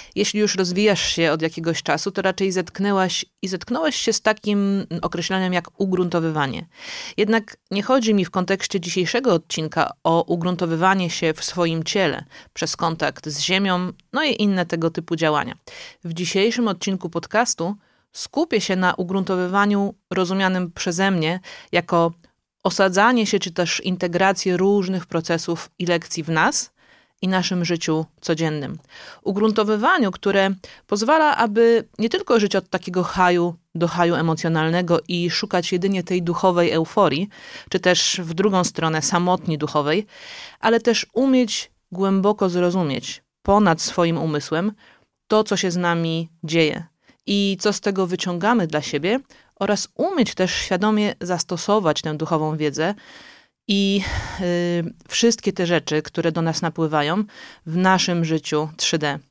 Jeśli już rozwijasz się od jakiegoś czasu, to raczej zetknąłeś się z takim określeniem jak ugruntowywanie. Jednak nie chodzi mi w kontekście dzisiejszego odcinka o ugruntowywanie się w swoim ciele przez kontakt z ziemią, no i inne tego typu działania. W dzisiejszym odcinku podcastu skupię się na ugruntowywaniu rozumianym przeze mnie jako osadzanie się czy też integrację różnych procesów i lekcji w nas i naszym życiu codziennym. Ugruntowywaniu, które pozwala, aby nie tylko żyć od takiego haju do haju emocjonalnego i szukać jedynie tej duchowej euforii, czy też w drugą stronę samotni duchowej, ale też umieć głęboko zrozumieć ponad swoim umysłem to, co się z nami dzieje i co z tego wyciągamy dla siebie oraz umieć też świadomie zastosować tę duchową wiedzę i wszystkie te rzeczy, które do nas napływają w naszym życiu 3D.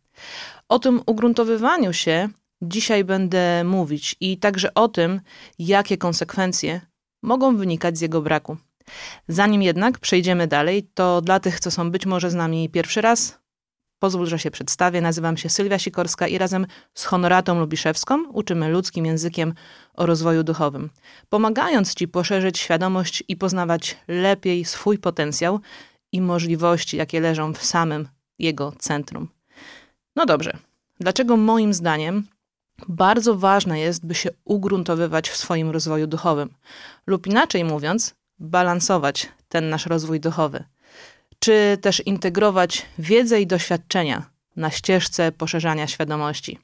O tym ugruntowywaniu się dzisiaj będę mówić i także o tym, jakie konsekwencje mogą wynikać z jego braku. Zanim jednak przejdziemy dalej, to dla tych, co są być może z nami pierwszy raz, pozwól, że się przedstawię. Nazywam się Sylwia Sikorska i razem z Honoratą Lubiszewską uczymy ludzkim językiem o rozwoju duchowym, pomagając Ci poszerzyć świadomość i poznawać lepiej swój potencjał i możliwości, jakie leżą w samym jego centrum. No dobrze, dlaczego moim zdaniem bardzo ważne jest, by się ugruntowywać w swoim rozwoju duchowym, lub inaczej mówiąc, balansować ten nasz rozwój duchowy, czy też integrować wiedzę i doświadczenia na ścieżce poszerzania świadomości.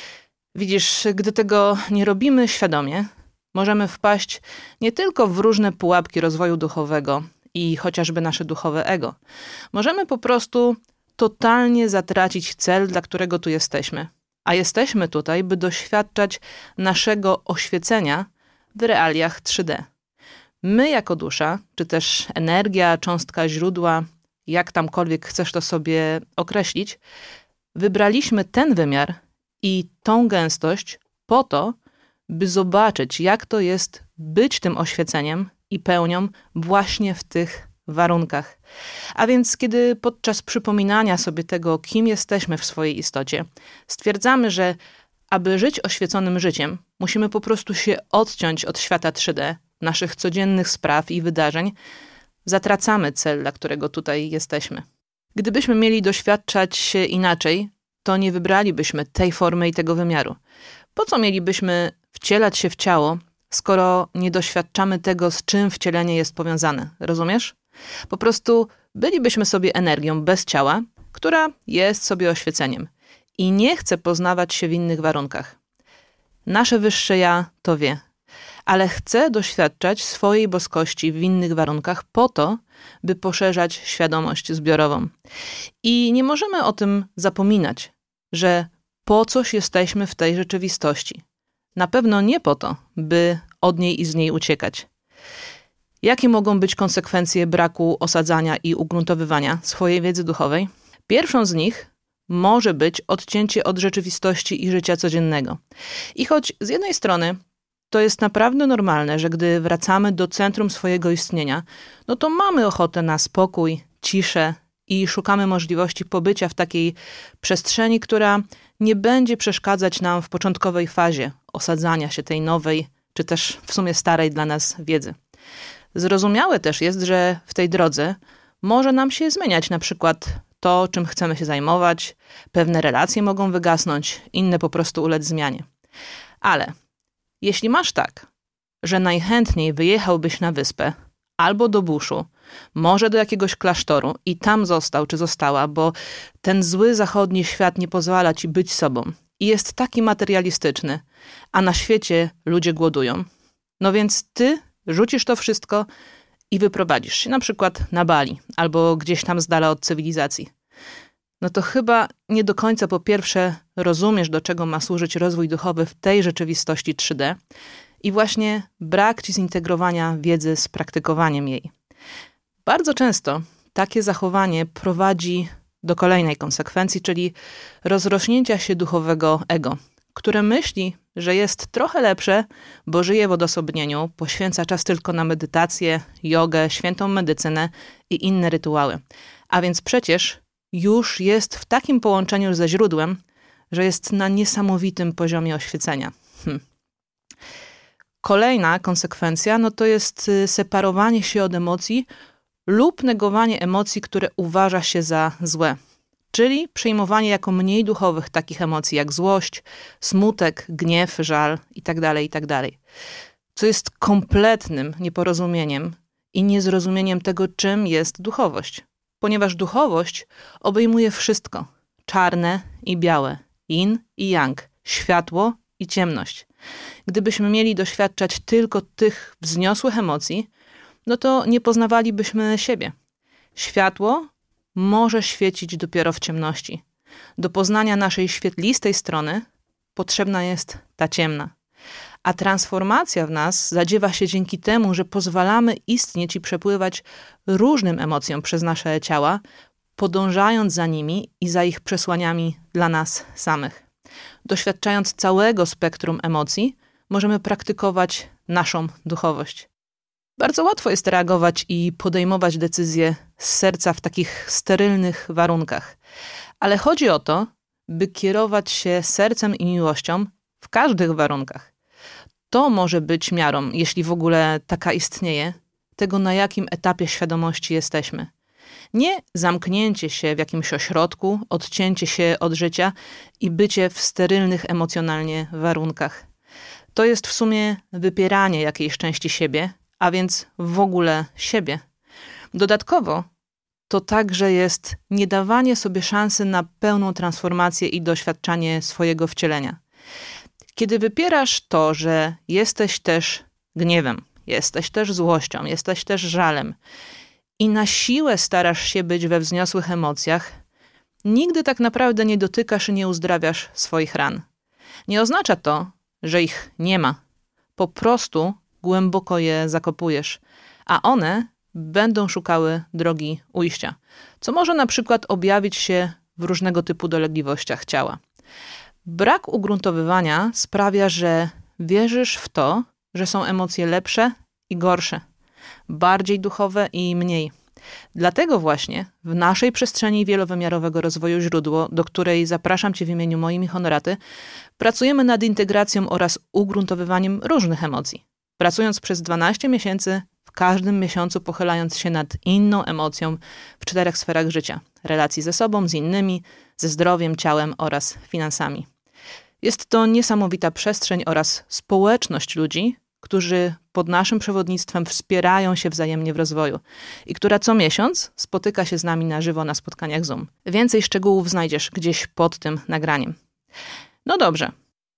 Widzisz, gdy tego nie robimy świadomie, możemy wpaść nie tylko w różne pułapki rozwoju duchowego i chociażby nasze duchowe ego. Możemy po prostu totalnie zatracić cel, dla którego tu jesteśmy. A jesteśmy tutaj, by doświadczać naszego oświecenia w realiach 3D. My jako dusza, czy też energia, cząstka źródła, jak tamkolwiek chcesz to sobie określić, wybraliśmy ten wymiar i tą gęstość po to, by zobaczyć, jak to jest być tym oświeceniem i pełnią właśnie w tych warunkach. A więc kiedy podczas przypominania sobie tego, kim jesteśmy w swojej istocie, stwierdzamy, że aby żyć oświeconym życiem, musimy po prostu się odciąć od świata 3D, naszych codziennych spraw i wydarzeń, zatracamy cel, dla którego tutaj jesteśmy. Gdybyśmy mieli doświadczać się inaczej, to nie wybralibyśmy tej formy i tego wymiaru. Po co mielibyśmy wcielać się w ciało, skoro nie doświadczamy tego, z czym wcielenie jest powiązane? Rozumiesz? Po prostu bylibyśmy sobie energią bez ciała, która jest sobie oświeceniem i nie chce poznawać się w innych warunkach. Nasze wyższe ja to wie, ale chce doświadczać swojej boskości w innych warunkach po to, by poszerzać świadomość zbiorową. I nie możemy o tym zapominać, że po coś jesteśmy w tej rzeczywistości. Na pewno nie po to, by od niej i z niej uciekać. Jakie mogą być konsekwencje braku osadzania i ugruntowywania swojej wiedzy duchowej? Pierwszą z nich może być odcięcie od rzeczywistości i życia codziennego. I choć z jednej strony to jest naprawdę normalne, że gdy wracamy do centrum swojego istnienia, no to mamy ochotę na spokój, ciszę i szukamy możliwości pobycia w takiej przestrzeni, która nie będzie przeszkadzać nam w początkowej fazie osadzania się tej nowej, czy też w sumie starej dla nas wiedzy. Zrozumiałe też jest, że w tej drodze może nam się zmieniać na przykład to, czym chcemy się zajmować, pewne relacje mogą wygasnąć, inne po prostu ulec zmianie. Ale jeśli masz tak, że najchętniej wyjechałbyś na wyspę albo do buszu, może do jakiegoś klasztoru i tam został czy została, bo ten zły zachodni świat nie pozwala ci być sobą i jest taki materialistyczny, a na świecie ludzie głodują, no więc ty rzucisz to wszystko i wyprowadzisz się na przykład na Bali albo gdzieś tam z dala od cywilizacji. No to chyba nie do końca po pierwsze rozumiesz, do czego ma służyć rozwój duchowy w tej rzeczywistości 3D i właśnie brak ci zintegrowania wiedzy z praktykowaniem jej. Bardzo często takie zachowanie prowadzi do kolejnej konsekwencji, czyli rozrośnięcia się duchowego ego, które myśli, że jest trochę lepsze, bo żyje w odosobnieniu, poświęca czas tylko na medytację, jogę, świętą medycynę i inne rytuały. A więc przecież już jest w takim połączeniu ze źródłem, że jest na niesamowitym poziomie oświecenia. Kolejna konsekwencja to jest separowanie się od emocji lub negowanie emocji, które uważa się za złe. Czyli przyjmowanie jako mniej duchowych takich emocji jak złość, smutek, gniew, żal itd., itd. Co jest kompletnym nieporozumieniem i niezrozumieniem tego, czym jest duchowość. Ponieważ duchowość obejmuje wszystko. Czarne i białe, yin i yang, światło i ciemność. Gdybyśmy mieli doświadczać tylko tych wzniosłych emocji, to nie poznawalibyśmy siebie. Światło może świecić dopiero w ciemności. Do poznania naszej świetlistej strony potrzebna jest ta ciemna. A transformacja w nas zadziewa się dzięki temu, że pozwalamy istnieć i przepływać różnym emocjom przez nasze ciała, podążając za nimi i za ich przesłaniami dla nas samych. Doświadczając całego spektrum emocji, możemy praktykować naszą duchowość. Bardzo łatwo jest reagować i podejmować decyzje z serca w takich sterylnych warunkach. Ale chodzi o to, by kierować się sercem i miłością w każdych warunkach. To może być miarą, jeśli w ogóle taka istnieje, tego, na jakim etapie świadomości jesteśmy. Nie zamknięcie się w jakimś ośrodku, odcięcie się od życia i bycie w sterylnych emocjonalnie warunkach. To jest w sumie wypieranie jakiejś części siebie, a więc w ogóle siebie. Dodatkowo to także jest niedawanie sobie szansy na pełną transformację i doświadczanie swojego wcielenia. Kiedy wypierasz to, że jesteś też gniewem, jesteś też złością, jesteś też żalem i na siłę starasz się być we wzniosłych emocjach, nigdy tak naprawdę nie dotykasz i nie uzdrawiasz swoich ran. Nie oznacza to, że ich nie ma. Po prostu głęboko je zakopujesz, a one będą szukały drogi ujścia, co może na przykład objawić się w różnego typu dolegliwościach ciała. Brak ugruntowywania sprawia, że wierzysz w to, że są emocje lepsze i gorsze, bardziej duchowe i mniej. Dlatego właśnie w naszej przestrzeni wielowymiarowego rozwoju Źródło, do której zapraszam Cię w imieniu moim i Honoraty, pracujemy nad integracją oraz ugruntowywaniem różnych emocji. Pracując przez 12 miesięcy, w każdym miesiącu pochylając się nad inną emocją w 4 sferach życia. Relacji ze sobą, z innymi, ze zdrowiem, ciałem oraz finansami. Jest to niesamowita przestrzeń oraz społeczność ludzi, którzy pod naszym przewodnictwem wspierają się wzajemnie w rozwoju i która co miesiąc spotyka się z nami na żywo na spotkaniach Zoom. Więcej szczegółów znajdziesz gdzieś pod tym nagraniem. No dobrze.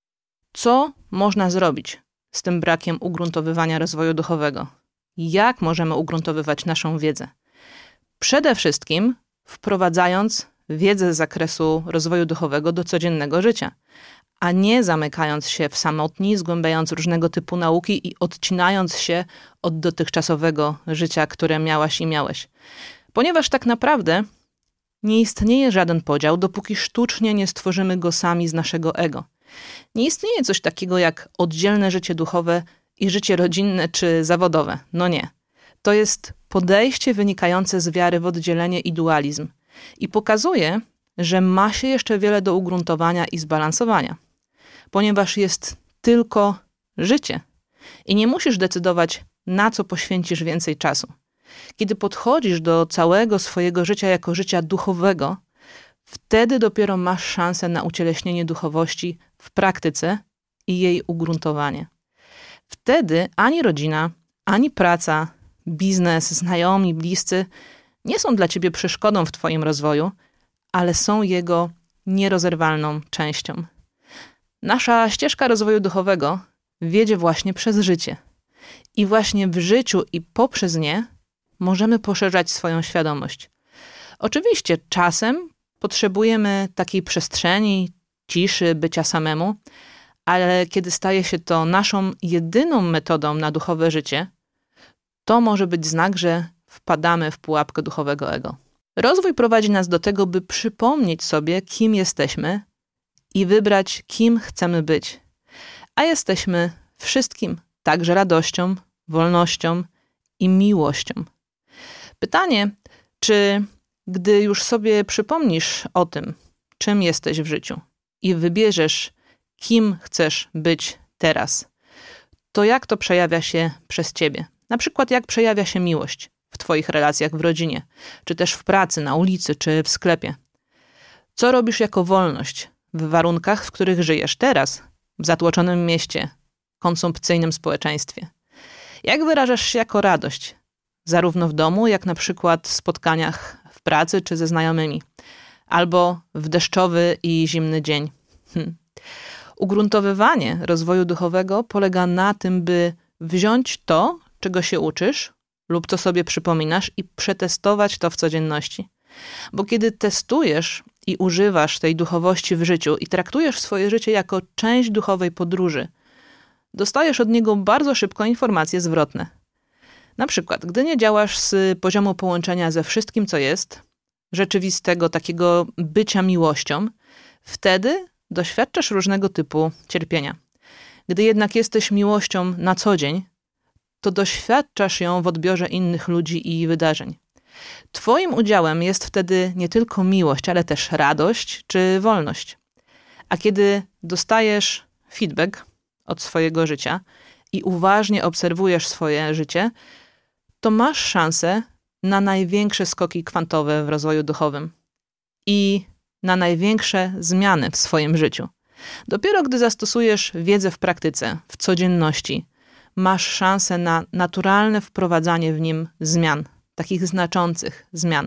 Co można zrobić z tym brakiem ugruntowywania rozwoju duchowego? Jak możemy ugruntowywać naszą wiedzę? Przede wszystkim wprowadzając wiedzę z zakresu rozwoju duchowego do codziennego życia, a nie zamykając się w samotni, zgłębiając różnego typu nauki i odcinając się od dotychczasowego życia, które miałaś i miałeś. Ponieważ tak naprawdę nie istnieje żaden podział, dopóki sztucznie nie stworzymy go sami z naszego ego. Nie istnieje coś takiego jak oddzielne życie duchowe i życie rodzinne czy zawodowe. No nie. To jest podejście wynikające z wiary w oddzielenie i dualizm. I pokazuje, że ma się jeszcze wiele do ugruntowania i zbalansowania. Ponieważ jest tylko życie. I nie musisz decydować, na co poświęcisz więcej czasu. Kiedy podchodzisz do całego swojego życia jako życia duchowego, wtedy dopiero masz szansę na ucieleśnienie duchowości w praktyce i jej ugruntowanie. Wtedy ani rodzina, ani praca, biznes, znajomi, bliscy nie są dla ciebie przeszkodą w twoim rozwoju, ale są jego nierozerwalną częścią. Nasza ścieżka rozwoju duchowego wiedzie właśnie przez życie. I właśnie w życiu i poprzez nie możemy poszerzać swoją świadomość. Oczywiście czasem potrzebujemy takiej przestrzeni, ciszy, bycia samemu, ale kiedy staje się to naszą jedyną metodą na duchowe życie, to może być znak, że wpadamy w pułapkę duchowego ego. Rozwój prowadzi nas do tego, by przypomnieć sobie, kim jesteśmy i wybrać, kim chcemy być. A jesteśmy wszystkim, także radością, wolnością i miłością. Pytanie, czy gdy już sobie przypomnisz o tym, czym jesteś w życiu, i wybierzesz, kim chcesz być teraz, to jak to przejawia się przez ciebie? Na przykład jak przejawia się miłość w twoich relacjach w rodzinie, czy też w pracy, na ulicy, czy w sklepie? Co robisz jako wolność w warunkach, w których żyjesz teraz, w zatłoczonym mieście, konsumpcyjnym społeczeństwie? Jak wyrażasz się jako radość, zarówno w domu, jak na przykład w spotkaniach w pracy czy ze znajomymi, albo w deszczowy i zimny dzień? Ugruntowywanie rozwoju duchowego polega na tym, by wziąć to, czego się uczysz lub co sobie przypominasz i przetestować to w codzienności. Bo kiedy testujesz i używasz tej duchowości w życiu i traktujesz swoje życie jako część duchowej podróży, dostajesz od niego bardzo szybko informacje zwrotne. Na przykład, gdy nie działasz z poziomu połączenia ze wszystkim, co jest, rzeczywistego takiego bycia miłością, wtedy doświadczasz różnego typu cierpienia. Gdy jednak jesteś miłością na co dzień, to doświadczasz ją w odbiorze innych ludzi i wydarzeń. Twoim udziałem jest wtedy nie tylko miłość, ale też radość czy wolność. A kiedy dostajesz feedback od swojego życia i uważnie obserwujesz swoje życie, to masz szansę na największe skoki kwantowe w rozwoju duchowym i na największe zmiany w swoim życiu. Dopiero gdy zastosujesz wiedzę w praktyce, w codzienności, masz szansę na naturalne wprowadzanie w nim zmian, takich znaczących zmian.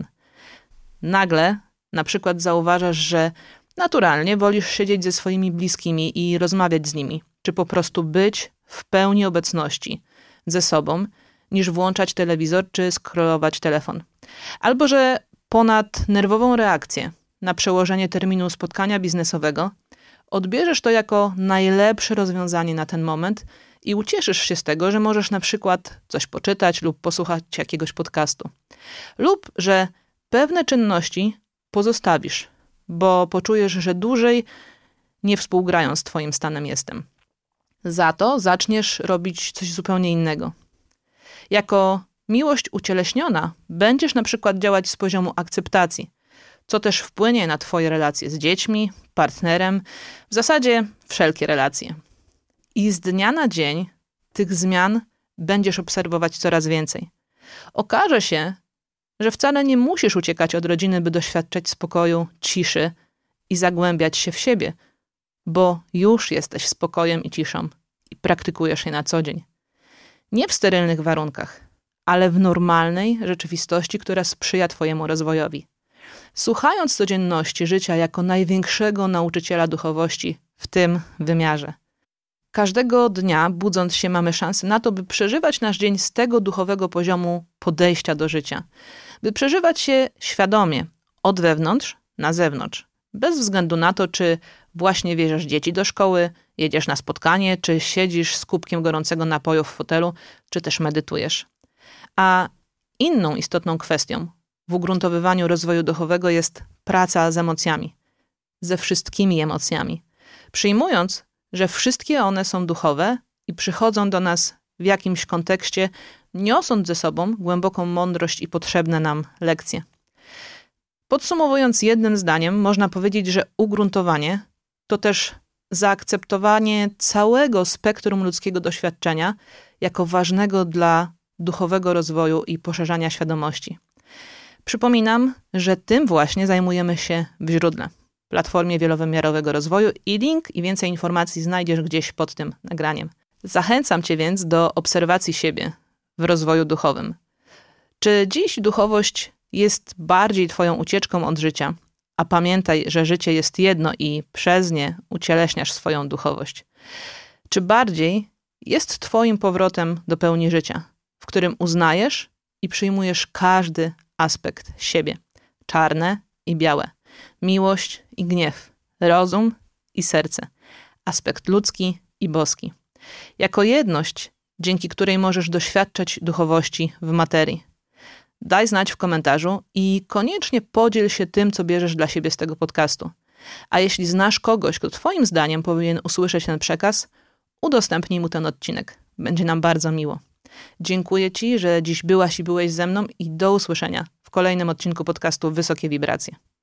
Nagle na przykład zauważasz, że naturalnie wolisz siedzieć ze swoimi bliskimi i rozmawiać z nimi, czy po prostu być w pełni obecności ze sobą, niż włączać telewizor czy scrollować telefon. Albo że ponad nerwową reakcję na przełożenie terminu spotkania biznesowego odbierzesz to jako najlepsze rozwiązanie na ten moment i ucieszysz się z tego, że możesz na przykład coś poczytać lub posłuchać jakiegoś podcastu. Lub że pewne czynności pozostawisz, bo poczujesz, że dłużej nie współgrają z twoim stanem jestem. Za to zaczniesz robić coś zupełnie innego. Jako miłość ucieleśniona będziesz na przykład działać z poziomu akceptacji, co też wpłynie na twoje relacje z dziećmi, partnerem, w zasadzie wszelkie relacje. I z dnia na dzień tych zmian będziesz obserwować coraz więcej. Okaże się, że wcale nie musisz uciekać od rodziny, by doświadczać spokoju, ciszy i zagłębiać się w siebie, bo już jesteś spokojem i ciszą i praktykujesz je na co dzień. Nie w sterylnych warunkach, ale w normalnej rzeczywistości, która sprzyja twojemu rozwojowi. Słuchając codzienności życia jako największego nauczyciela duchowości w tym wymiarze. Każdego dnia, budząc się, mamy szansę na to, by przeżywać nasz dzień z tego duchowego poziomu podejścia do życia. By przeżywać się świadomie, od wewnątrz na zewnątrz. Bez względu na to, czy właśnie bierzesz dzieci do szkoły, jedziesz na spotkanie, czy siedzisz z kubkiem gorącego napoju w fotelu, czy też medytujesz. A inną istotną kwestią w ugruntowywaniu rozwoju duchowego jest praca z emocjami. Ze wszystkimi emocjami. Przyjmując, że wszystkie one są duchowe i przychodzą do nas w jakimś kontekście, niosąc ze sobą głęboką mądrość i potrzebne nam lekcje. Podsumowując jednym zdaniem, można powiedzieć, że ugruntowanie to też zaakceptowanie całego spektrum ludzkiego doświadczenia jako ważnego dla duchowego rozwoju i poszerzania świadomości. Przypominam, że tym właśnie zajmujemy się w Źródle, platformie wielowymiarowego rozwoju i link i więcej informacji znajdziesz gdzieś pod tym nagraniem. Zachęcam cię więc do obserwacji siebie w rozwoju duchowym. Czy dziś duchowość jest bardziej twoją ucieczką od życia, a pamiętaj, że życie jest jedno i przez nie ucieleśniasz swoją duchowość? Czy bardziej jest twoim powrotem do pełni życia, w którym uznajesz i przyjmujesz każdy aspekt siebie, czarne i białe, miłość i gniew, rozum i serce, aspekt ludzki i boski, jako jedność, dzięki której możesz doświadczać duchowości w materii. Daj znać w komentarzu i koniecznie podziel się tym, co bierzesz dla siebie z tego podcastu. A jeśli znasz kogoś, kto twoim zdaniem powinien usłyszeć ten przekaz, udostępnij mu ten odcinek. Będzie nam bardzo miło. Dziękuję ci, że dziś byłaś i byłeś ze mną i do usłyszenia w kolejnym odcinku podcastu Wysokie Wibracje.